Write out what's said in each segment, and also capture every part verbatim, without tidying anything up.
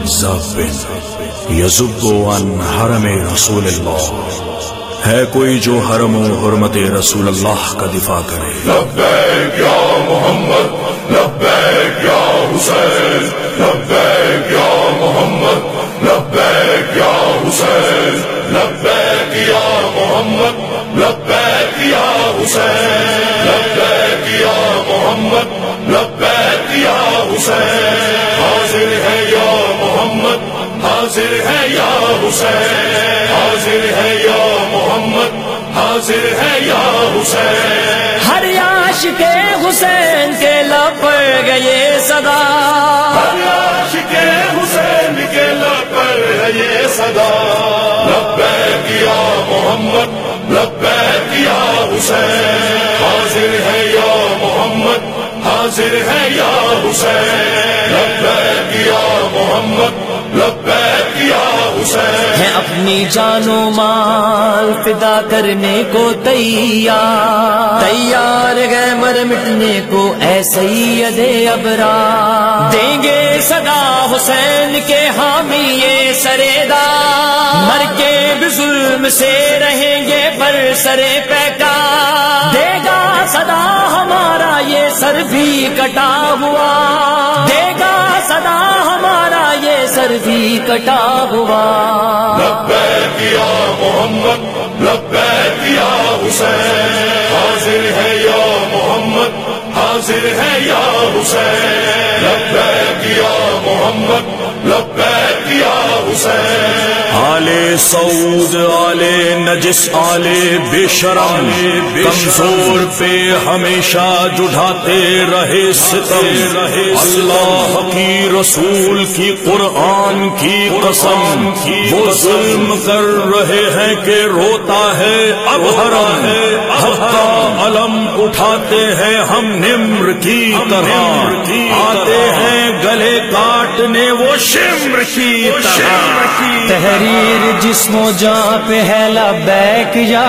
کذاب یذب عن حرم رسول اللہ، ہے کوئی جو حرم و حرمت رسول اللہ کا دفاع کرے؟ لبیک یا محمد، لبیک یا حسین، لبیک یا محمد، لبیک یا حسین، لبیک یا محمد، لبیک یا حسین، لبیک یا محمد، لبیک یا حسین، حاضر ہے یا محمد، حاضر ہے یا حسین، حاضر ہے یا محمد، حاضر ہے یا حسین، ہر عاشق حسین کے لب پر گئے صدا، ہر عاشق حسین کے لب پر ہے یہ صدا، لبیک یا محمد، لبیک یا حسین، حاضر ہے یا محمد، حاضر ہے یا حسین، لبیک یا محمد، لبیک یا حسین، ہے اپنی جان و مال فدا کرنے کو تیار، تیار گئے مر مٹنے کو اے سید ابرار، دیں گے صدا حسین کے حامی یہ سریدا، مر کے بھی ظلم سے رہیں گے پر سرے پیکار، دے گا صدا ہمارا یہ سر بھی کٹا ہوا، دے گا صدا ہمارا یہ سر بھی کٹا ہوا، لبیک یا محمد، لبیک یا حسین، حاضر ہے یا محمد، حاضر ہے یا حسین، لبیک یا محمد، لبیک یا حسین، آل سعود آل نجس آل بے شرم کمزور پہ ہمیشہ جھاتے رہے ستم، اللہ کی رسول کی قرآن کی قسم، وہ ظلم کر رہے ہیں کہ روتا ہے اب حرم، حق کا علم اٹھاتے ہیں ہم نمر کی طرح، آتے ہیں گلے کاٹنے وہ شمر کی طرح، تحریر جسم و جاں پہ ہے لبیک یا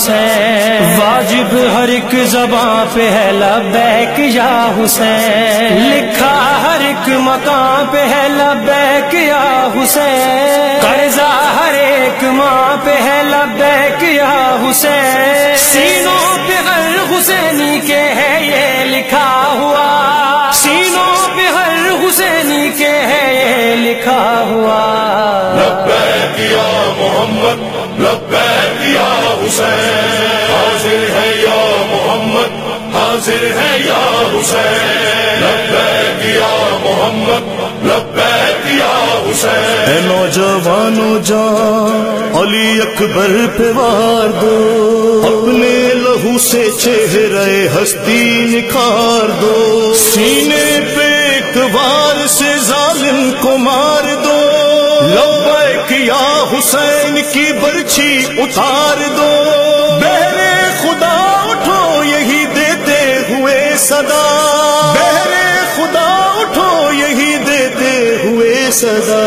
حسین، واجب ہر ایک زباں پہ ہے لبیک یا حسین، لکھا ہر ایک مقام پہ ہے لبیک یا حسین، قرضہ ہر ایک ماں پہ ہے لبیک یا حسین، سینوں پہ ہر حسینی کے ہے یہ لکھا ہوا، سینوں پہ ہر حسینی کے ہے یہ لکھا ہوا، لبیک یا محمد، لبیک یا حسین، حاضر ہے یا محمد، حاضر ہے یا حسین، لبیک یا محمد، لبیک یا حسین، اے نوجوانو جان علی اکبر پہ وار دو، اپنے لہو سے چہرے ہستی نکھار دو، سینے پہ ایک وار سے ظالم کو مار دو، لبیک یا حسین کی برچھی اتار دو، بہرے خدا اٹھو یہی دیتے ہوئے صدا، بہرے خدا اٹھو یہی دیتے ہوئے صدا،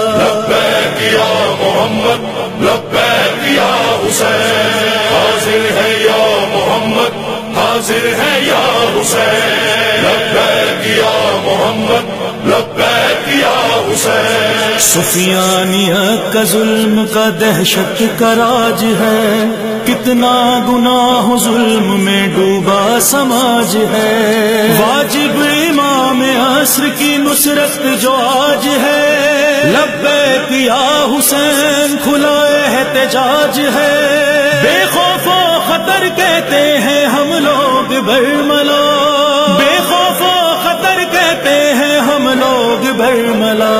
لبیک یا محمد، لبیک یا حسین، حاضر ہے یا محمد، حاضر ہے یا حسین، لبیک یا محمد، لبیک یا حسین، سفیانیت کا ظلم کا دہشت کا راج ہے، کتنا گناہ ظلم میں ڈوبا سماج ہے، واجب امام عصر کی نصرت جو آج ہے، لبیک یا حسین کھلا احتجاج ہے، بے خوف و خطر کہتے ہیں ہم لوگ برملا، بے خوف و خطر کہتے ہیں ہم لوگ برملا،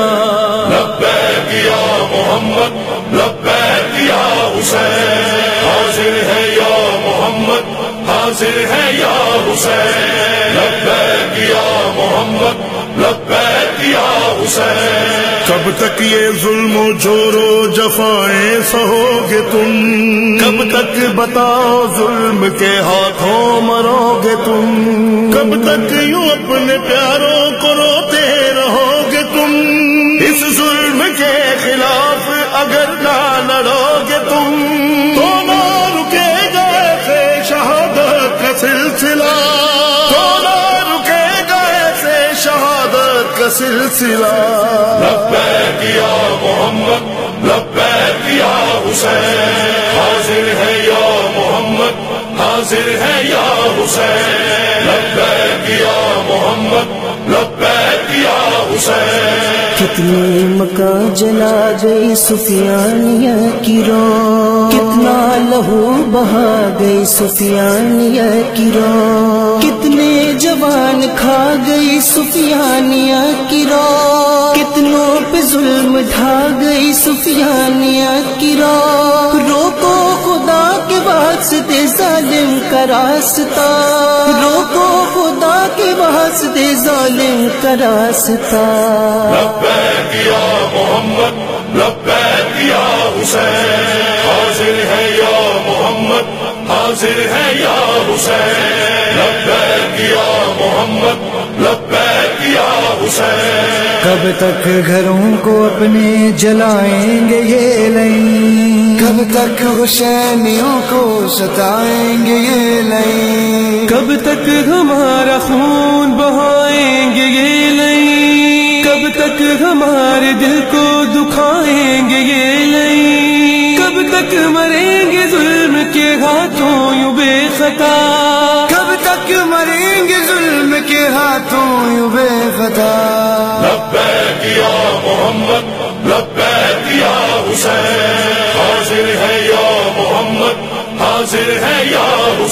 لبیک یا محمد، لبیک یا حسین، حاضر ہے یا محمد، حاضر ہے یا حسین، لبیک یا محمد، لبیک یا حسین، کب تک یہ ظلم و جور و جفائیں سہو گے تم، کب تک بتاؤ ظلم کے ہاتھوں مرو گے تم، کب تک یوں اپنے پیاروں کو روتے رہو گے تم، اس ظلم کے خلاف اگر نہ لڑو گے تم تو نہ رکے گا ایسے شہادت کا سلسلہ، تو نہ رکے گا ایسے شہادت کا سلسلہ لبیک یا محمد لبیک یا حسین حاضر ہے یا محمد حاضر ہے یا حسین لبیک یا محمد لبیک یا حسین کتنی مکہ جلا گئی سفیانیہ کی رو کتنا لہو بہا گئی سفیانیہ کی رو کتنے جوان کھا گئی سفیانیہ کی رو کتنوں پہ ظلم ڈھا گئی سفیانیہ کی رو روکو خدا کے واسطے ظالم کا راستہ روکو خدا کے واسطے ظالم کا راستہ لبیک یا محمد لبیک یا حسین حاضر ہے یا محمد حاضر ہے یا حسین لبیک یا محمد لبیک یا حسین کب تک گھروں کو اپنے جلائیں گے یہ لیں کب تک حسینیوں کو ستائیں گے یہ لیں کب تک ہمارا خون بہائیں گے یہ لیں کب تک ہمارے دل کو دکھائیں گے یہ لیں کب تک مریں گے ظلم کے ہاتھوں یوں بے خطا کب تک مریں گے ظلم کے ہاتھوں یوں بے خطا لبیک یا محمد لبیک یا حسین حاضر ہے یا محمد حاضر ہے یا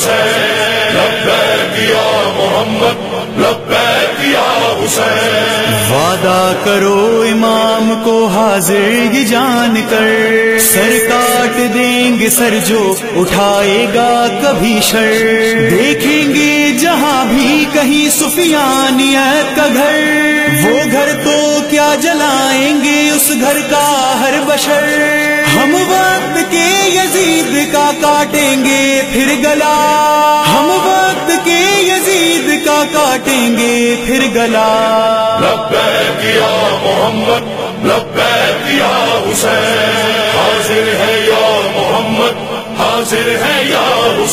حسین لبیک یا محمد لبیک یا حسین وعدہ کرو امام کو حاضر ہی جان کر سر کاٹ دیں گے سر جو اٹھائے گا کبھی شر دیکھیں گے جہاں بھی کہیں سفیانیت کا گھر وہ گھر تو کیا جلائیں گے اس گھر کا ہر بشر ہم وقت کے یزید کا کاٹیں گے پھر گلا ہم وقت کے یزید کا کاٹیں گے پھر گلا لبیک یا محمد لبیک یا حسین حاضر ہے یا محمد حاضر ہے یا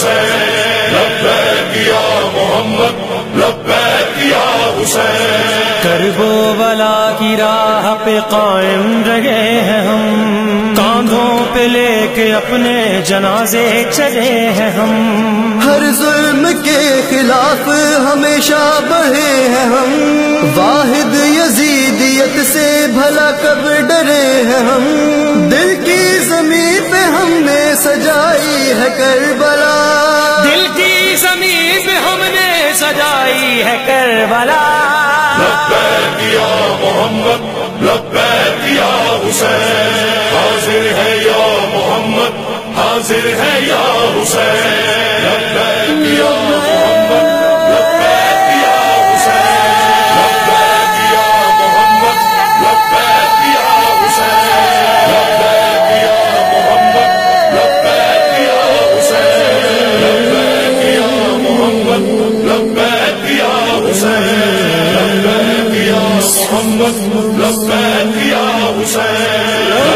حسین لبیک یا محمد لبیک یا حسین کربو والا کی راہ پہ قائم رہے ہیں ہم کاندھوں پہ لے کے اپنے جنازے چلے ہیں ہم ہر ظلم کے خلاف ہمیشہ بڑھے ہیں ہم واحد یزیدیت سے بھلا کب ڈرے ہیں ہم دل کی زمین پہ ہم نے سجائی ہے کربلا دل کی زمین پہ ہم نے سجائی ہے کربلا لبیک یا محمد لبیک یا حسین حاضر ہے یا محمد حاضر ہے یا حسین لبیک یا محمد لبیک یا حسین لبیک یا محمد لبیک یا حسین لبیک یا محمد لبیک یا حسین لبیک یا محمد لبیک یا حسین لبیک یا محمد لبیک یا حسین